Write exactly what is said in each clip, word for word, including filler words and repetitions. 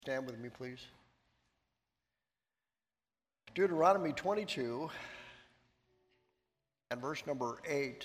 Stand with me, please. Deuteronomy twenty-two and verse number eight.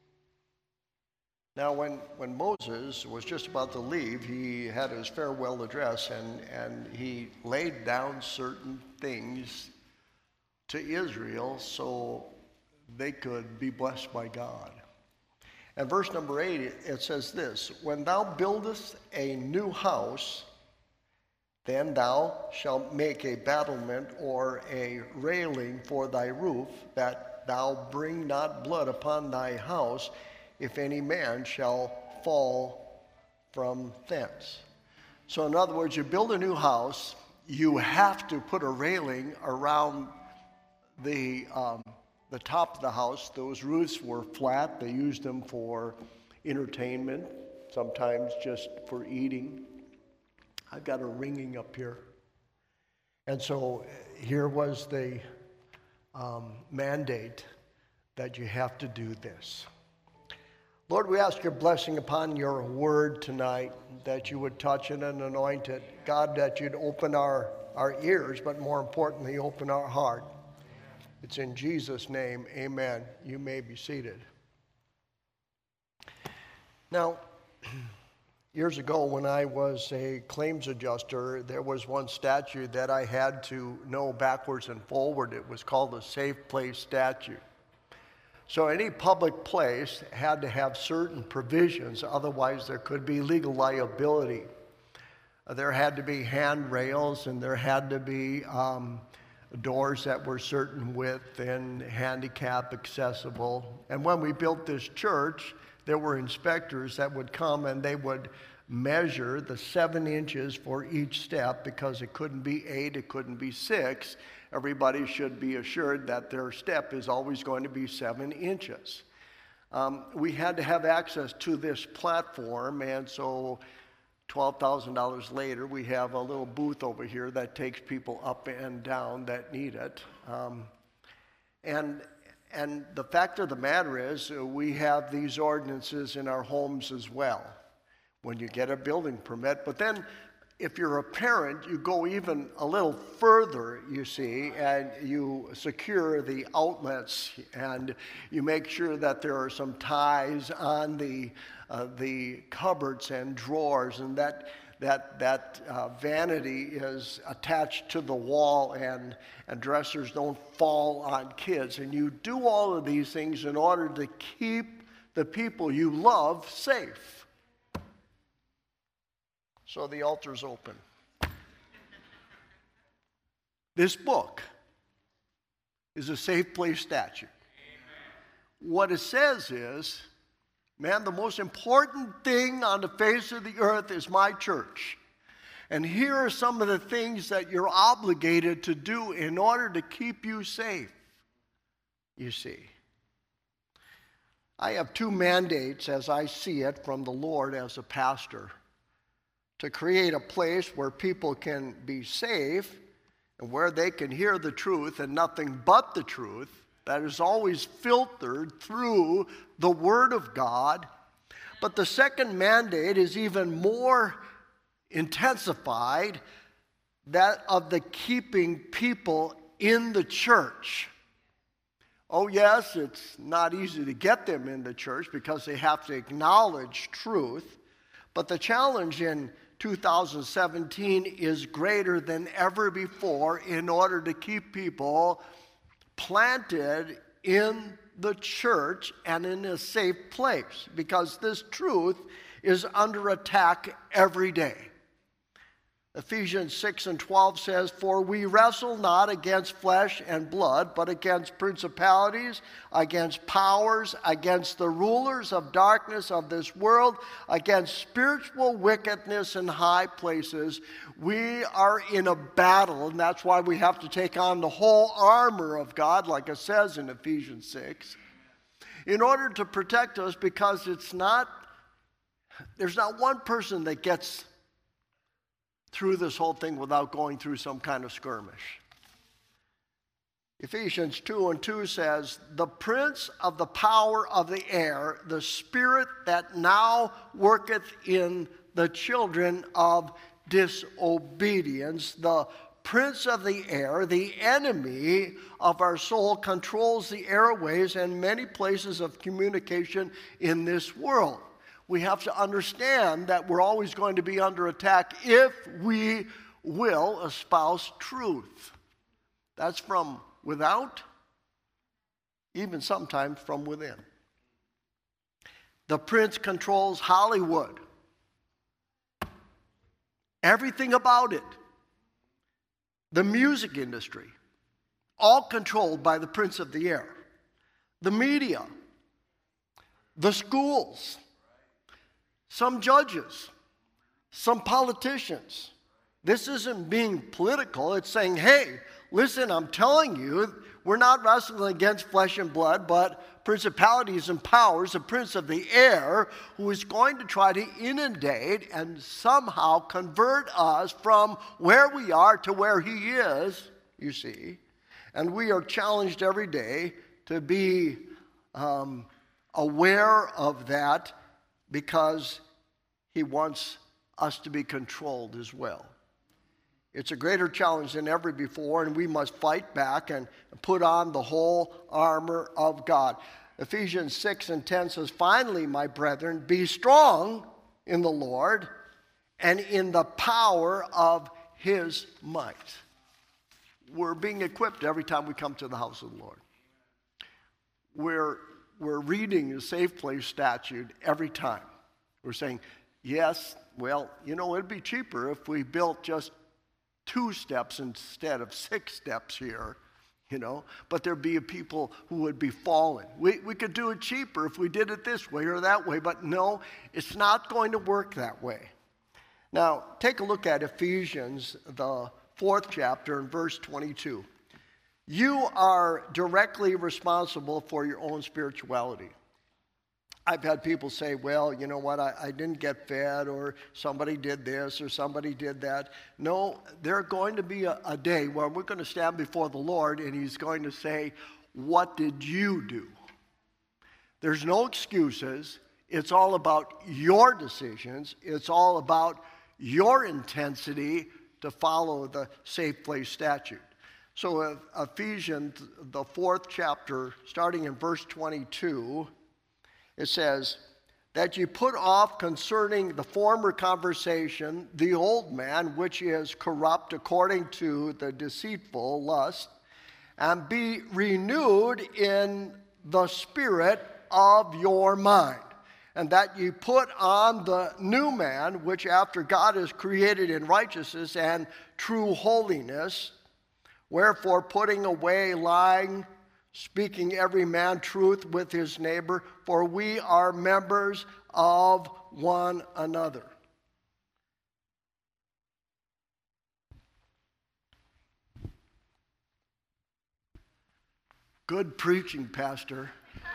Now, when, when Moses was just about to leave, he had his farewell address, and, and he laid down certain things to Israel so they could be blessed by God. And verse number eight, it says this: When thou buildest a new house, then thou shalt make a battlement or a railing for thy roof, that thou bring not blood upon thy house, if any man shall fall from thence. So in other words, you build a new house, you have to put a railing around the um, the top of the house. Those roofs were flat. They used them for entertainment, sometimes just for eating. I've got a ringing up here. And so here was the um, mandate that you have to do this. Lord, we ask your blessing upon your word tonight, that you would touch it and anoint it. God, that you'd open our, our ears, but more importantly, open our heart. It's in Jesus' name, amen. You may be seated. Now, years ago, when I was a claims adjuster, there was one statute that I had to know backwards and forward. It was called the Safe Place Statute. So any public place had to have certain provisions, otherwise there could be legal liability. There had to be handrails, and there had to be um, doors that were certain width and handicap accessible. And when we built this church, there were inspectors that would come and they would measure the seven inches for each step, because it couldn't be eight, it couldn't be six. Everybody should be assured that their step is always going to be seven inches. Um, we had to have access to this platform, and so twelve thousand dollars later, we have a little booth over here that takes people up and down that need it. Um, and And the fact of the matter is, uh, we have these ordinances in our homes as well when you get a building permit. But then if you're a parent, you go even a little further, you see, and you secure the outlets, and you make sure that there are some ties on the uh, the cupboards and drawers, and that that that uh, vanity is attached to the wall, and, and dressers don't fall on kids. And you do all of these things in order to keep the people you love safe. So the altar's open. This book is a Safe Place Statute. Amen. What it says is, man, the most important thing on the face of the earth is my church. And here are some of the things that you're obligated to do in order to keep you safe, you see. I have two mandates, as I see it, from the Lord as a pastor: to create a place where people can be safe and where they can hear the truth and nothing but the truth that is always filtered through the Word of God. But the second mandate is even more intensified, that of the keeping people in the church. Oh yes, it's not easy to get them in the church because they have to acknowledge truth. But the challenge in two thousand seventeen is greater than ever before in order to keep people planted in the church and in a safe place, because this truth is under attack every day. Ephesians six and twelve says, "For we wrestle not against flesh and blood, but against principalities, against powers, against the rulers of darkness of this world, against spiritual wickedness in high places." We are in a battle, and that's why we have to take on the whole armor of God, like it says in Ephesians six, in order to protect us, because it's not, there's not one person that gets through this whole thing without going through some kind of skirmish. Ephesians two and two says, "The prince of the power of the air, the spirit that now worketh in the children of disobedience. The prince of the air, the enemy of our soul, controls the airways and many places of communication in this world. We have to understand that we're always going to be under attack if we will espouse truth. That's from without, even sometimes from within. The prince controls Hollywood. Everything about it. The music industry, all controlled by the prince of the air. The media, the schools, some judges, some politicians. This isn't being political. It's saying, hey, listen, I'm telling you, we're not wrestling against flesh and blood, but principalities and powers, the prince of the air, who is going to try to inundate and somehow convert us from where we are to where he is, you see. And we are challenged every day to be um, aware of that because he wants us to be controlled as well. It's a greater challenge than ever before, and we must fight back and put on the whole armor of God. Ephesians six and ten says, finally, my brethren, be strong in the Lord and in the power of his might. We're being equipped every time we come to the house of the Lord. We're, we're reading the safe place statute every time. We're saying, yes, well, you know, it'd be cheaper if we built just two steps instead of six steps here, you know, but there'd be people who would be fallen. We, we could do it cheaper if we did it this way or that way, but no, it's not going to work that way. Now, take a look at Ephesians, the fourth chapter, and verse twenty-two. You are directly responsible for your own spirituality. I've had people say, well, you know what, I, I didn't get fed, or somebody did this, or somebody did that. No, there's going to be a, a day where we're going to stand before the Lord, and he's going to say, what did you do? There's no excuses. It's all about your decisions. It's all about your intensity to follow the safe place statute. So uh, Ephesians, the fourth chapter, starting in verse twenty-two, it says, that you put off concerning the former conversation the old man, which is corrupt according to the deceitful lust, and be renewed in the spirit of your mind. And that you put on the new man, which after God is created in righteousness and true holiness. Wherefore, putting away lying, speaking every man truth with his neighbor, for we are members of one another. Good preaching, Pastor.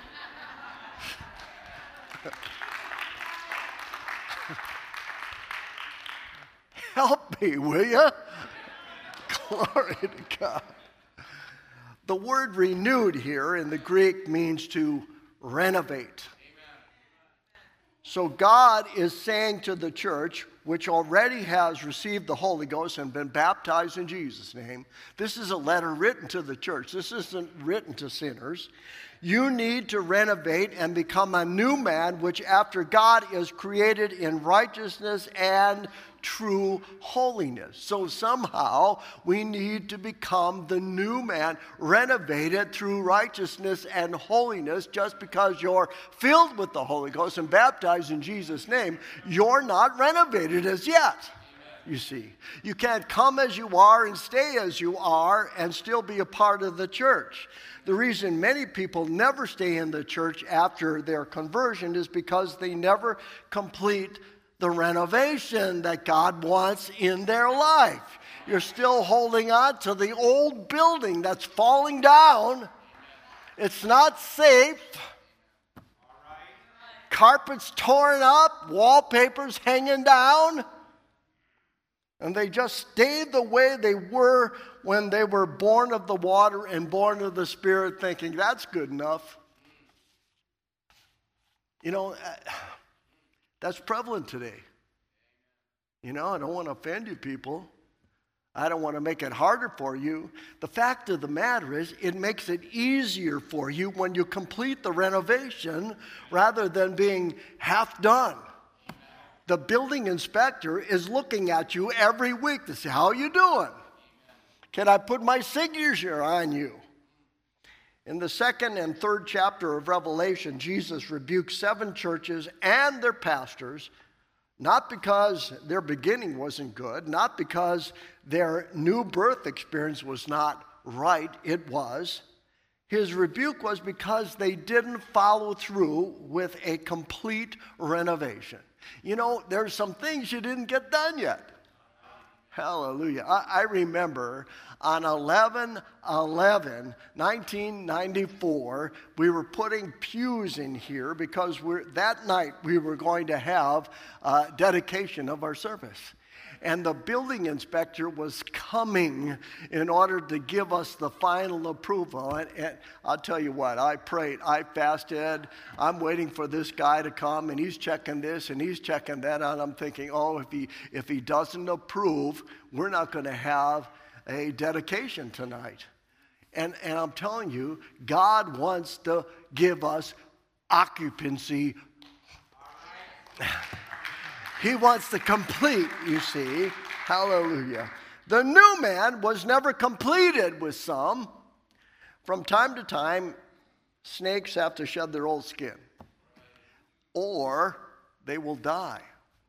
Help me, will you? Glory to God. The word renewed here in the Greek means to renovate. Amen. So God is saying to the church, which already has received the Holy Ghost and been baptized in Jesus' name, this is a letter written to the church. This isn't written to sinners. You need to renovate and become a new man, which after God is created in righteousness and true holiness. So somehow we need to become the new man, renovated through righteousness and holiness. Just because you're filled with the Holy Ghost and baptized in Jesus' name, you're not renovated as yet. You see, you can't come as you are and stay as you are and still be a part of the church. The reason many people never stay in the church after their conversion is because they never complete the renovation that God wants in their life. You're still holding on to the old building that's falling down. It's not safe. Carpets torn up, wallpapers hanging down. And they just stayed the way they were when they were born of the water and born of the Spirit, thinking that's good enough. You know, that's prevalent today. You know, I don't want to offend you people. I don't want to make it harder for you. The fact of the matter is, it makes it easier for you when you complete the renovation rather than being half done. The building inspector is looking at you every week to say, how are you doing? Can I put my signature on you? In the second and third chapter of Revelation, Jesus rebuked seven churches and their pastors, not because their beginning wasn't good, not because their new birth experience was not right, it was. His rebuke was because they didn't follow through with a complete renovation. You know, there's some things you didn't get done yet. Hallelujah. I, I remember on eleven eleven nineteen ninety-four, we were putting pews in here because we're, that night we were going to have uh, dedication of our service. And the building inspector was coming in order to give us the final approval. And, and I'll tell you what, I prayed, I fasted, I'm waiting for this guy to come, and he's checking this and he's checking that, and I'm thinking, oh, if he, if he doesn't approve, we're not going to have a dedication tonight. And, and I'm telling you, God wants to give us occupancy. He wants to complete, you see. Hallelujah. The new man was never completed with some. From time to time, snakes have to shed their old skin, or they will die.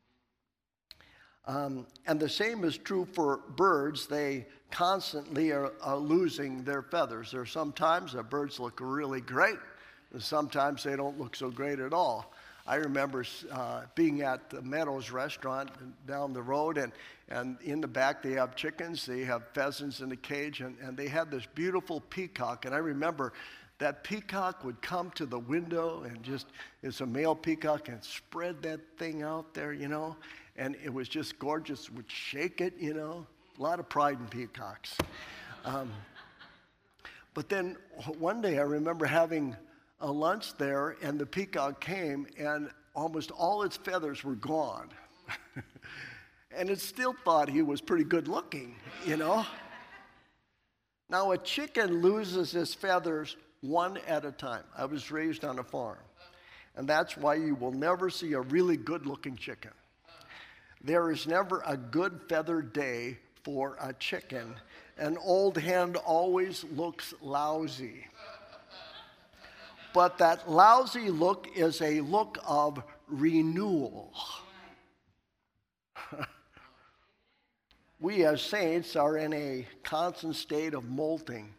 Um, and the same is true for birds. They constantly are, are losing their feathers. There are sometimes the birds look really great, and sometimes they don't look so great at all. I remember uh, being at the Meadows restaurant down the road, and, and in the back they have chickens, they have pheasants in the cage, and, and they had this beautiful peacock. And I remember that peacock would come to the window and just, it's a male peacock, and spread that thing out there, you know, and it was just gorgeous, would shake it, you know, a lot of pride in peacocks. Um, but then one day I remember having a lunch there, and the peacock came, and almost all its feathers were gone. And it still thought he was pretty good looking, you know. Now, a chicken loses his feathers one at a time. I was raised on a farm, and that's why you will never see a really good looking chicken. There is never a good feathered day for a chicken. An old hen always looks lousy. But that lousy look is a look of renewal. We as saints are in a constant state of molting.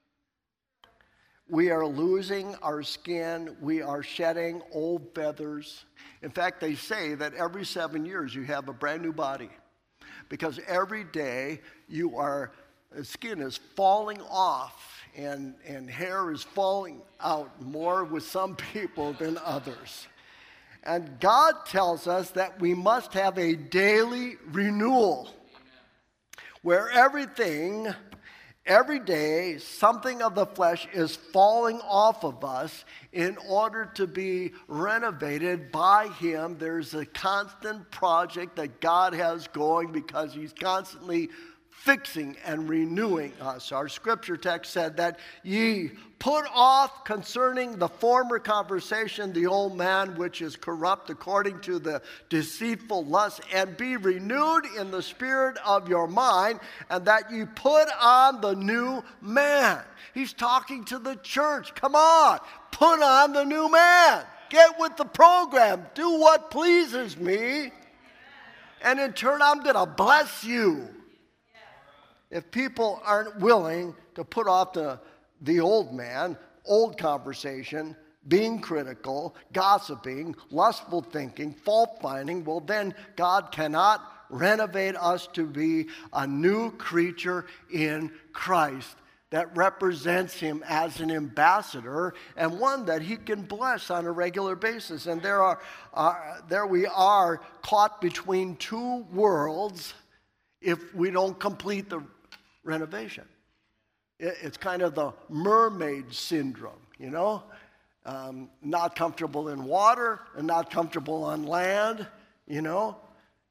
We are losing our skin. We are shedding old feathers. In fact, they say that every seven years you have a brand new body, because every day you are, skin is falling off. And, and hair is falling out more with some people than others. And God tells us that we must have a daily renewal, where everything, every day, something of the flesh is falling off of us in order to be renovated by Him. There's a constant project that God has going because He's constantly fixing and renewing us. Our scripture text said that ye put off concerning the former conversation the old man which is corrupt according to the deceitful lust, and be renewed in the spirit of your mind, and that ye put on the new man. He's talking to the church. Come on, put on the new man. Get with the program. Do what pleases me. And in turn, I'm going to bless you. If people aren't willing to put off the, the old man, old conversation, being critical, gossiping, lustful thinking, fault finding, well, then God cannot renovate us to be a new creature in Christ that represents Him as an ambassador and one that He can bless on a regular basis. And there are uh, there we are caught between two worlds if we don't complete the renovation. It's kind of the mermaid syndrome, you know? Um, not comfortable in water and not comfortable on land, you know?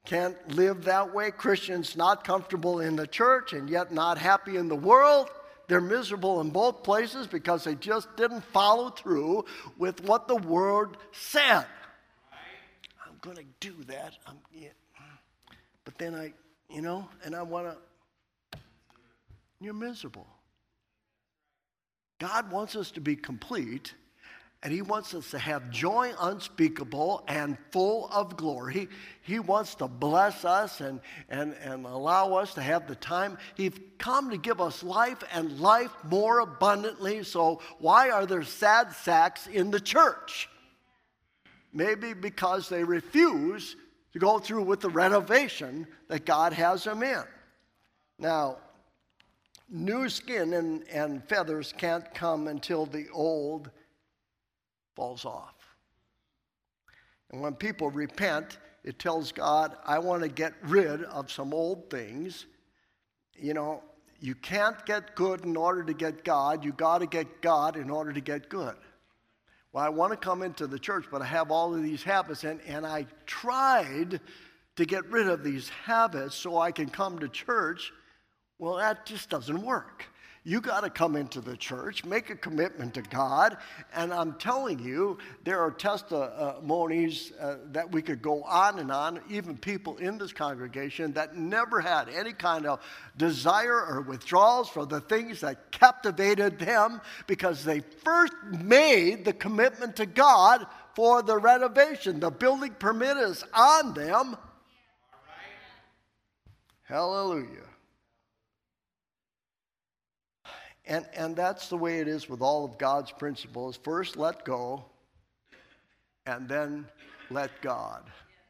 can't live that way. Christians not comfortable in the church and yet not happy in the world. They're miserable in both places because they just didn't follow through with what the Word said. I'm going to do that. I'm, yeah. But then I, you know, and I want to, you're miserable. God wants us to be complete, and He wants us to have joy unspeakable and full of glory. He wants to bless us and, and, and allow us to have the time. He's come to give us life and life more abundantly. So why are there sad sacks in the church? Maybe because they refuse to go through with the renovation that God has them in. Now, new skin and, and feathers can't come until the old falls off. And when people repent, it tells God, I want to get rid of some old things. You know, you can't get good in order to get God. You got to get God in order to get good. Well, I want to come into the church, but I have all of these habits, and, and I tried to get rid of these habits so I can come to church. Well, that just doesn't work. You got to come into the church, make a commitment to God, and I'm telling you, there are testimonies uh, that we could go on and on, even people in this congregation that never had any kind of desire or withdrawals for the things that captivated them because they first made the commitment to God for the renovation. The building permit is on them. Hallelujah. And, and that's the way it is with all of God's principles. First, let go, and then let God.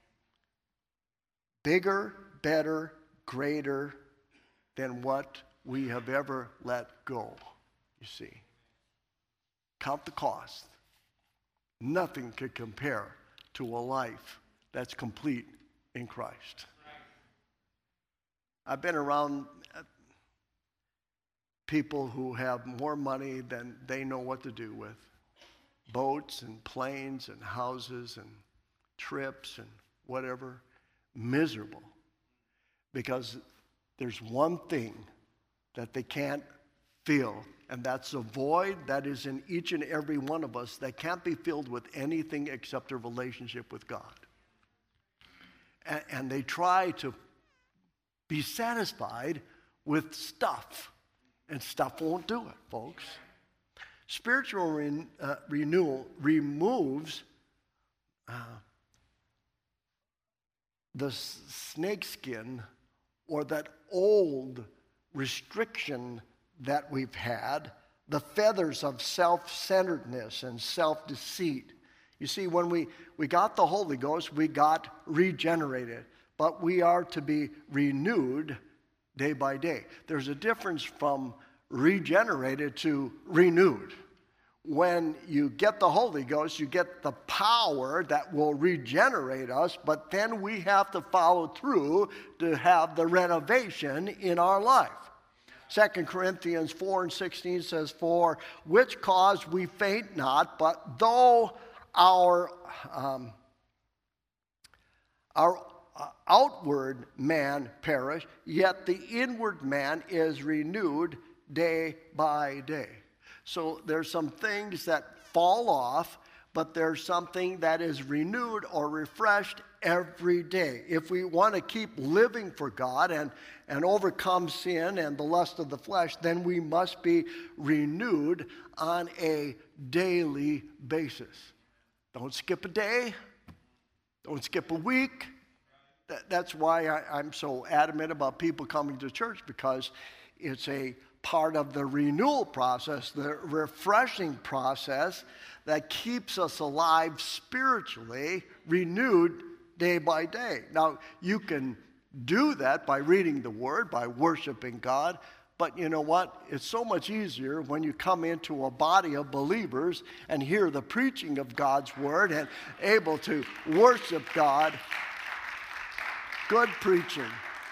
Bigger, better, greater than what we have ever let go, you see. Count the cost. Nothing could compare to a life that's complete in Christ. I've been around people who have more money than they know what to do with. Boats and planes and houses and trips and whatever. Miserable. Because there's one thing that they can't fill, and that's a void that is in each and every one of us that can't be filled with anything except a relationship with God. And, and they try to be satisfied with stuff. And stuff won't do it, folks. Spiritual re- uh, renewal removes uh, the s- snakeskin or that old restriction that we've had, the feathers of self-centeredness and self-deceit. You see, when we, we got the Holy Ghost, we got regenerated, but we are to be renewed day by day. There's a difference from regenerated to renewed. When you get the Holy Ghost, you get the power that will regenerate us, but then we have to follow through to have the renovation in our life. Second Corinthians four and sixteen says, for which cause we faint not, but though our, um, our Uh, outward man perish, yet the inward man is renewed day by day. So there's some things that fall off, but there's something that is renewed or refreshed every day. If we want to keep living for God and, and overcome sin and the lust of the flesh, then we must be renewed on a daily basis. Don't skip a day. Don't skip a week. That's why I, I'm so adamant about people coming to church, because it's a part of the renewal process, the refreshing process that keeps us alive spiritually, renewed day by day. Now, you can do that by reading the Word, by worshiping God, but you know what? It's so much easier when you come into a body of believers and hear the preaching of God's Word and able to worship God. Good preaching.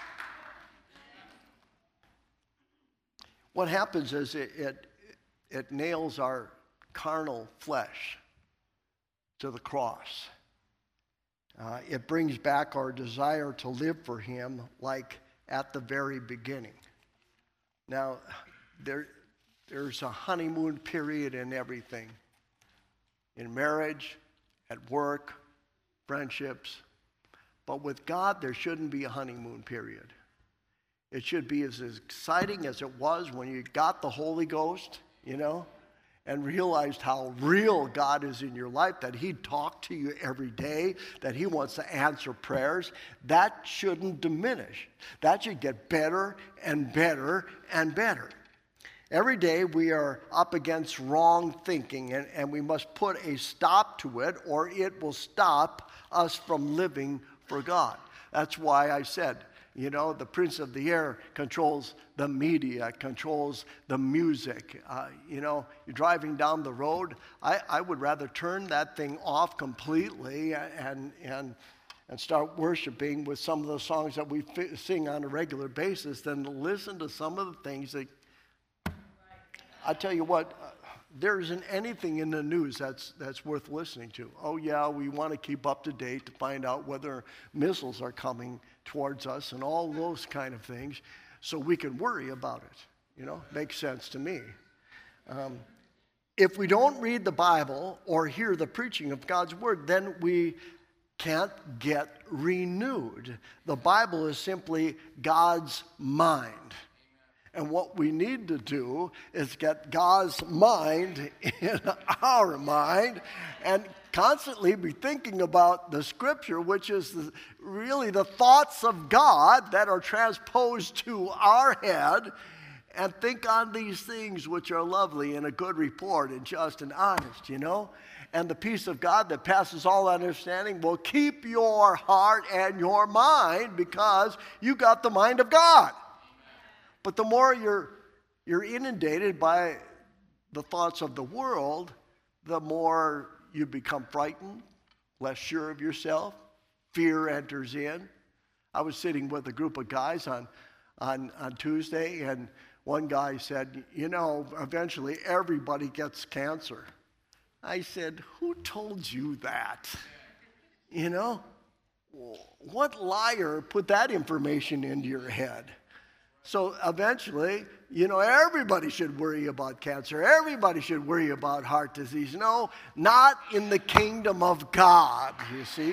What happens is it, it, it nails our carnal flesh to the cross. Uh, it brings back our desire to live for him like at the very beginning. Now, there, there's a honeymoon period in everything. In marriage, at work, friendships. But with God, there shouldn't be a honeymoon period. It should be as exciting as it was when you got the Holy Ghost, you know, and realized how real God is in your life, that he talked to you every day, that he wants to answer prayers. That shouldn't diminish. That should get better and better and better. Every day we are up against wrong thinking, and, and we must put a stop to it, or it will stop us from living for God. That's why I said, you know, the prince of the air controls the media, controls the music. Uh, you know, you're driving down the road. I, I would rather turn that thing off completely and and and start worshiping with some of the songs that we fi- sing on a regular basis than to listen to some of the things that. I tell you what, uh, there isn't anything in the news that's that's worth listening to. Oh yeah, we want to keep up to date to find out whether missiles are coming towards us and all those kind of things, so we can worry about it. You know, makes sense to me. Um, if we don't read the Bible or hear the preaching of God's word, then we can't get renewed. The Bible is simply God's mind. And what we need to do is get God's mind in our mind and constantly be thinking about the Scripture, which is the, really the thoughts of God that are transposed to our head, and think on these things which are lovely and a good report and just and honest, you know? And the peace of God that passes all understanding will keep your heart and your mind, because you got the mind of God. But the more you're, you're inundated by the thoughts of the world, the more you become frightened, less sure of yourself. Fear enters in. I was sitting with a group of guys on, on, on Tuesday, and one guy said, you know, eventually everybody gets cancer. I said, who told you that? You know, what liar put that information into your head? So eventually, you know, everybody should worry about cancer. Everybody should worry about heart disease. No, not in the kingdom of God, you see.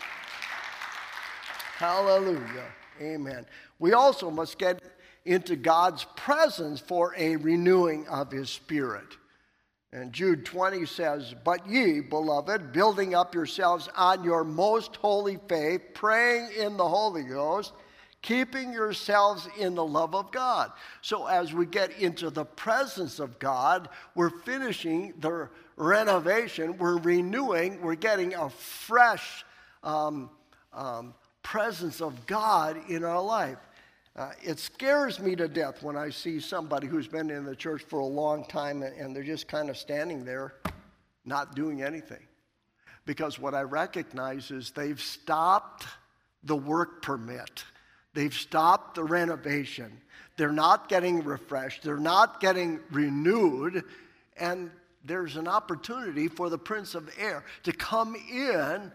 Hallelujah. Amen. We also must get into God's presence for a renewing of his spirit. And Jude twenty says, but ye, beloved, building up yourselves on your most holy faith, praying in the Holy Ghost, keeping yourselves in the love of God. So as we get into the presence of God, we're finishing the renovation, we're renewing, we're getting a fresh um, um, presence of God in our life. Uh, it scares me to death when I see somebody who's been in the church for a long time and, and they're just kind of standing there not doing anything. Because what I recognize is they've stopped the work permit. They've stopped the renovation. They're not getting refreshed. They're not getting renewed. And there's an opportunity for the Prince of Air to come in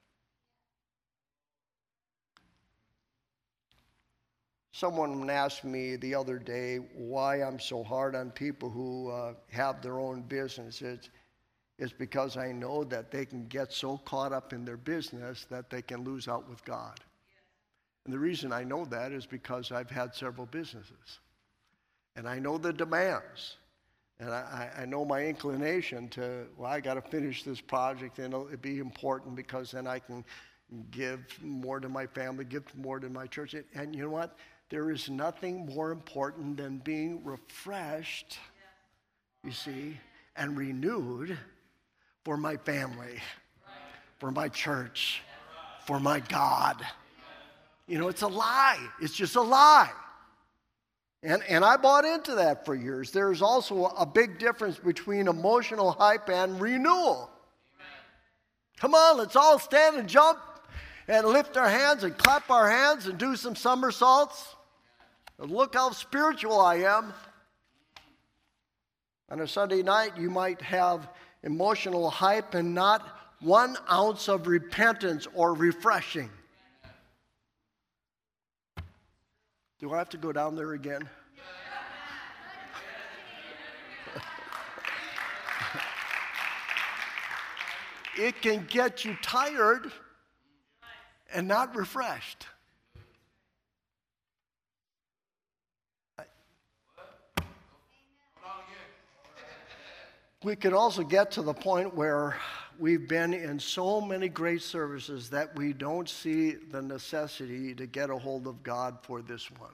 Someone asked me the other day why I'm so hard on people who uh, have their own businesses. It's because I know that they can get so caught up in their business that they can lose out with God. And the reason I know that is because I've had several businesses. And I know the demands. And I, I know my inclination to, well, I got to finish this project and it'll be important because then I can give more to my family, give more to my church. And you know what? There is nothing more important than being refreshed, you see, and renewed for my family, for my church, for my God. You know, it's a lie. It's just a lie. And, and I bought into that for years. There's also a big difference between emotional hype and renewal. Come on, let's all stand and jump and lift our hands and clap our hands and do some somersaults. And look how spiritual I am. On a Sunday night, you might have emotional hype and not one ounce of repentance or refreshing. Do I have to go down there again? It can get you tired and not refreshed. We can also get to the point where we've been in so many great services that we don't see the necessity to get a hold of God for this one.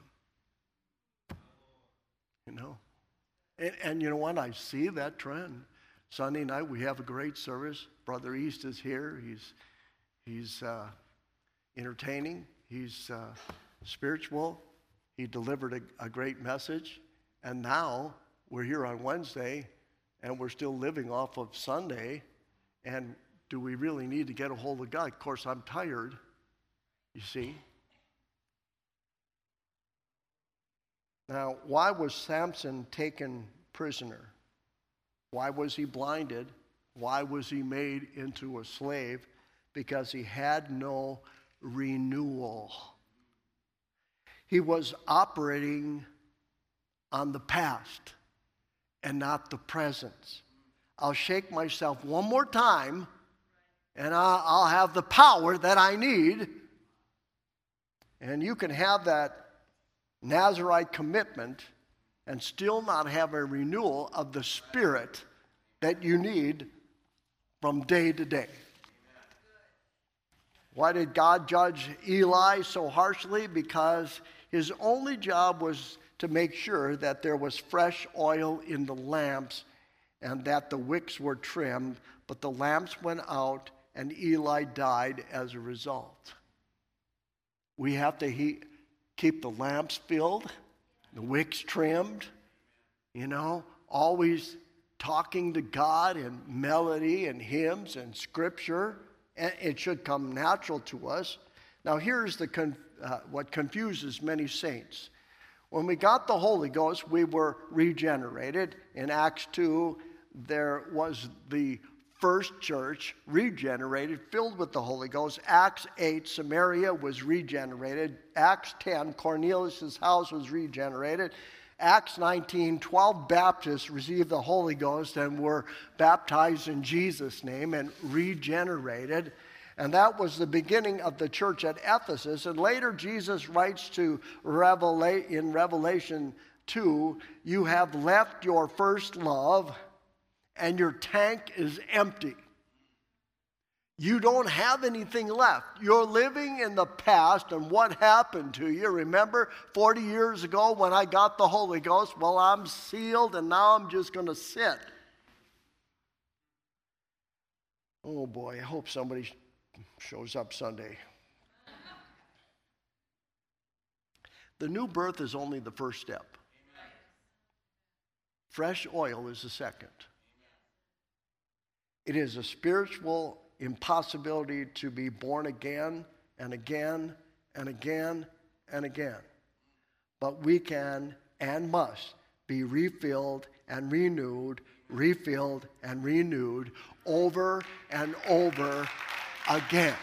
You know? And, and you know what? I see that trend. Sunday night, we have a great service. Brother East is here. He's, he's uh, entertaining. He's uh, spiritual. He delivered a, a great message. And now we're here on Wednesday, and we're still living off of Sunday. And do we really need to get a hold of God? Of course, I'm tired, you see. Now, why was Samson taken prisoner? Why was he blinded? Why was he made into a slave? Because he had no renewal. He was operating on the past and not the present. I'll shake myself one more time, and I'll have the power that I need. And you can have that Nazirite commitment and still not have a renewal of the spirit that you need from day to day. Why did God judge Eli so harshly? Because his only job was to make sure that there was fresh oil in the lamps and that the wicks were trimmed, but the lamps went out and Eli died as a result. We have to he- keep the lamps filled, the wicks trimmed, you know, always talking to God in melody and hymns and scripture. And it should come natural to us. Now here's the con- uh, what confuses many saints. When we got the Holy Ghost, we were regenerated. In Acts two, there was the first church regenerated, filled with the Holy Ghost. Acts eight, Samaria was regenerated. Acts ten, Cornelius' house was regenerated. Acts nineteen, twelve Baptists received the Holy Ghost and were baptized in Jesus' name and regenerated. And that was the beginning of the church at Ephesus. And later Jesus writes to Revela- in Revelation two, you have left your first love and your tank is empty. You don't have anything left. You're living in the past and what happened to you. Remember forty years ago when I got the Holy Ghost? Well, I'm sealed and now I'm just going to sit. Oh boy, I hope somebody shows up Sunday. The new birth is only the first step. Fresh oil is the second. It is a spiritual impossibility to be born again and again and again and again. But we can and must be refilled and renewed, refilled and renewed over and over again.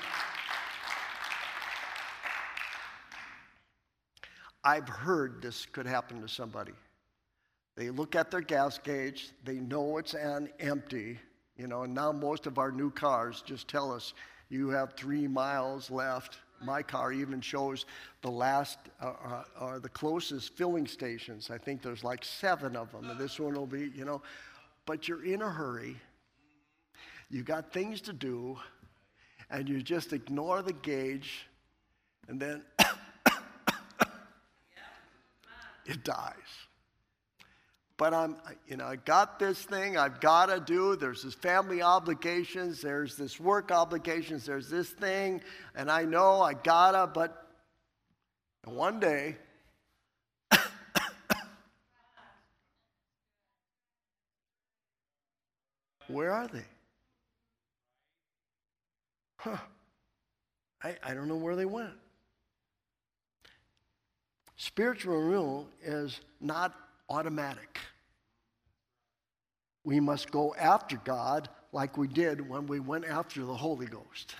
I've heard this could happen to somebody. They look at their gas gauge, they know it's an empty. You know, and now most of our new cars just tell us you have three miles left. My car even shows the last uh, uh, or the closest filling stations. I think there's like seven of them, and this one will be, you know. But you're in a hurry. You got things to do, and you just ignore the gauge, and then it dies. But I'm, you know, I got this thing I've got to do. There's this family obligations. There's this work obligations. There's this thing. And I know I got to, but one day, where are they? Huh. I, I don't know where they went. Spiritual renewal is not automatic. We must go after God like we did when we went after the Holy Ghost.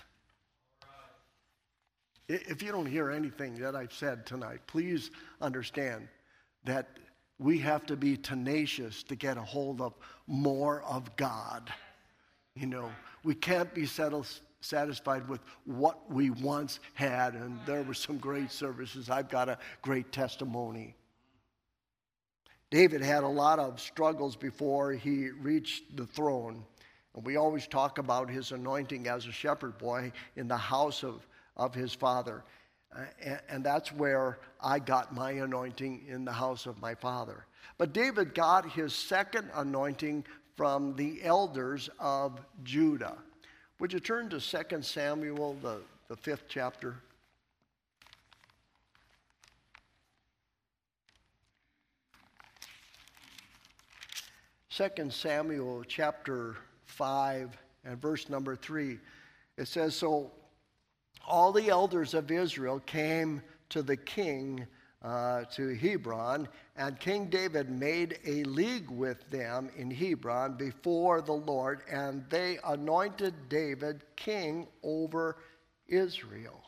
If you don't hear anything that I've said tonight, please understand that we have to be tenacious to get a hold of more of God. You know, we can't be settled, satisfied with what we once had, and there were some great services. I've got a great testimony. David had a lot of struggles before he reached the throne. And we always talk about his anointing as a shepherd boy in the house of, of his father. Uh, and, and that's where I got my anointing, in the house of my father. But David got his second anointing from the elders of Judah. Would you turn to Second Samuel, the, the fifth chapter? Second Samuel chapter five and verse number three. It says, so all the elders of Israel came to the king uh, to Hebron, and King David made a league with them in Hebron before the Lord, and they anointed David king over Israel.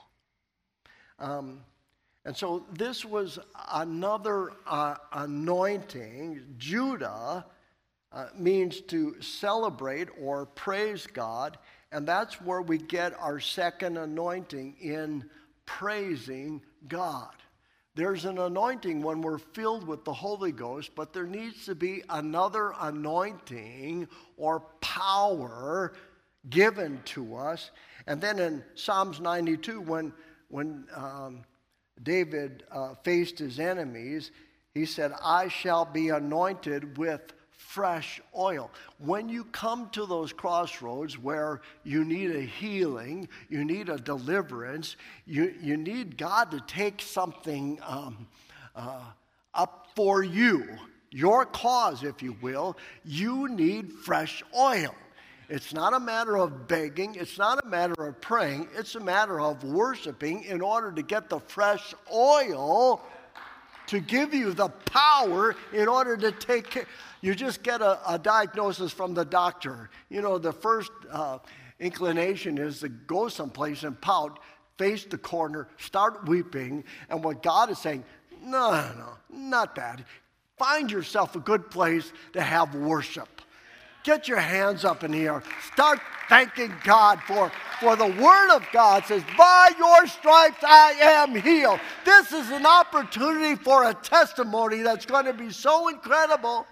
Um, and so this was another uh, anointing. Judah Uh, means to celebrate or praise God, and that's where we get our second anointing, in praising God. There's an anointing when we're filled with the Holy Ghost, but there needs to be another anointing or power given to us. And then in Psalms ninety-two, when, when um, David uh, faced his enemies, he said, I shall be anointed with fresh oil. When you come to those crossroads where you need a healing, you need a deliverance, you, you need God to take something um, uh, up for you, your cause, if you will, you need fresh oil. It's not a matter of begging. It's not a matter of praying. It's a matter of worshiping in order to get the fresh oil to give you the power in order to take care. You just get a, a diagnosis from the doctor. You know, the first uh, inclination is to go someplace and pout, face the corner, start weeping. And what God is saying, no, no, no, not that. Find yourself a good place to have worship. Get your hands up in the air. Start thanking God for, for the Word of God says, by your stripes I am healed. This is an opportunity for a testimony that's going to be so incredible.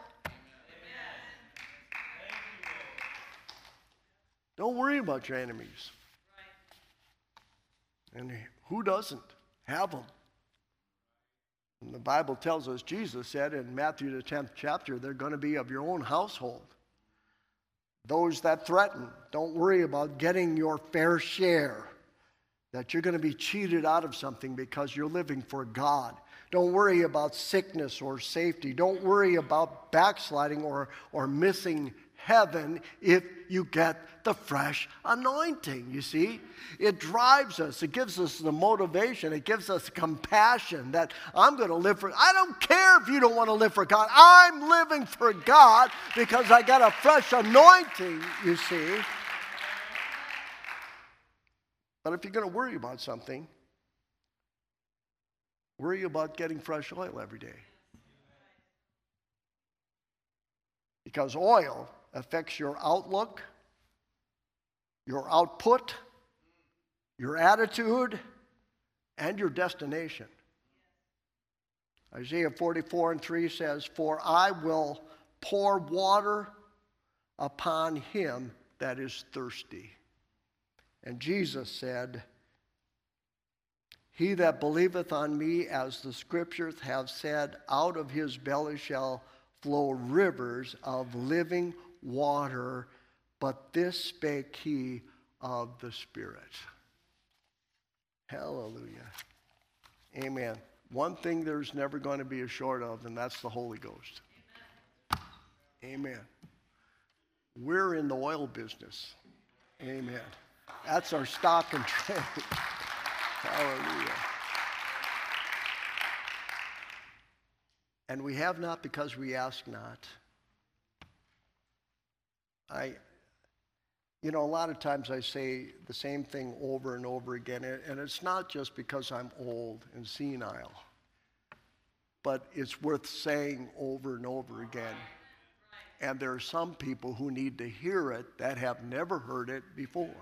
Don't worry about your enemies. And who doesn't have them? And the Bible tells us, Jesus said in Matthew the tenth chapter, they're going to be of your own household. Those that threaten, don't worry about getting your fair share, that you're going to be cheated out of something because you're living for God. Don't worry about sickness or safety. Don't worry about backsliding or, or missing heaven if you get the fresh anointing, you see. It drives us. It gives us the motivation. It gives us compassion that I'm going to live for. I don't care if you don't want to live for God. I'm living for God because I got a fresh anointing, you see. But if you're going to worry about something, worry about getting fresh oil every day. Because oil affects your outlook, your output, your attitude, and your destination. Isaiah forty-four and three says, for I will pour water upon him that is thirsty. And Jesus said, he that believeth on me, as the scriptures have said, out of his belly shall flow rivers of living water, but this spake he of the Spirit. Hallelujah. Amen. One thing there's never going to be a short of, and that's the Holy Ghost. Amen. Amen. We're in the oil business. Amen. That's our stock and trade. Hallelujah. And we have not because we ask not. I, You know, a lot of times I say the same thing over and over again, and it's not just because I'm old and senile, but it's worth saying over and over again. And there are some people who need to hear it that have never heard it before.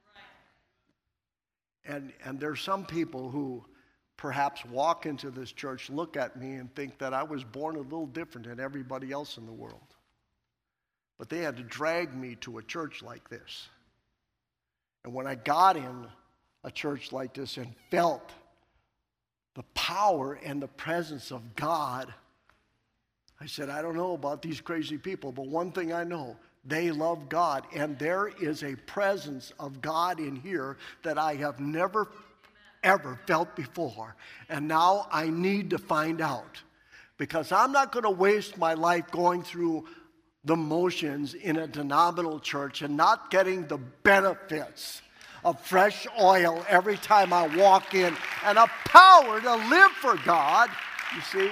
And, and there are some people who perhaps walk into this church, look at me, and think that I was born a little different than everybody else in the world. But they had to drag me to a church like this. And when I got in a church like this and felt the power and the presence of God, I said, I don't know about these crazy people, but one thing I know, they love God. And there is a presence of God in here that I have never, ever felt before. And now I need to find out, because I'm not going to waste my life going through the motions in a denominational church and not getting the benefits of fresh oil every time I walk in and a power to live for God, you see.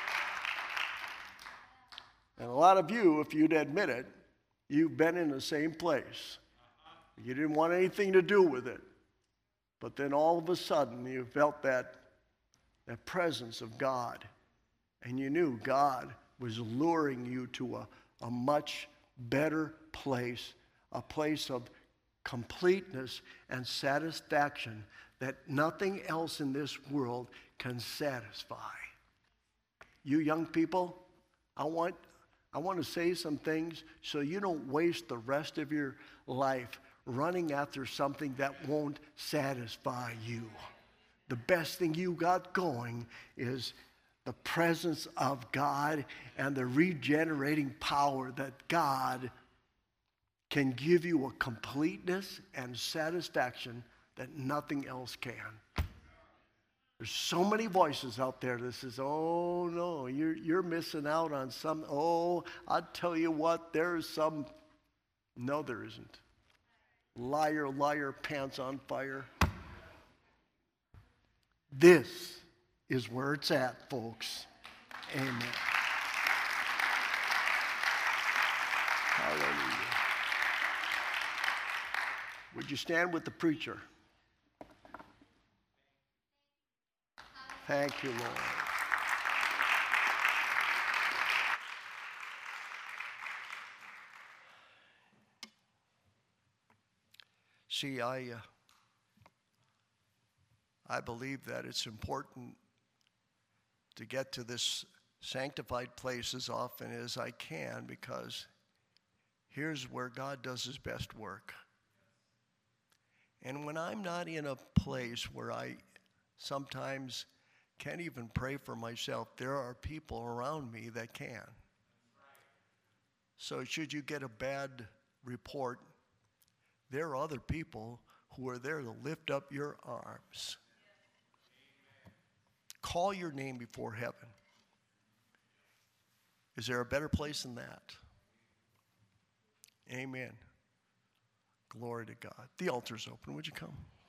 And a lot of you, if you'd admit it, you've been in the same place. You didn't want anything to do with it. But then all of a sudden you felt that, that presence of God. And you knew God was luring you to a a much better place, a place of completeness and satisfaction that nothing else in this world can satisfy. You young people, I want, I want to say some things so you don't waste the rest of your life running after something that won't satisfy you. The best thing you got going is the presence of God and the regenerating power that God can give you a completeness and satisfaction that nothing else can. There's so many voices out there that says, oh no, you're, you're missing out on some, oh, I'll tell you what, there's some, no there isn't. Liar, liar, pants on fire. This is where it's at, folks. Amen. Hallelujah. Would you stand with the preacher? Thank you, Lord. See, I, uh, I believe that it's important to get to this sanctified place as often as I can, because here's where God does his best work. And when I'm not in a place where I sometimes can't even pray for myself, there are people around me that can. So should you get a bad report, there are other people who are there to lift up your arms. Call your name before heaven. Is there a better place than that? Amen. Glory to God. The altar's open. Would you come?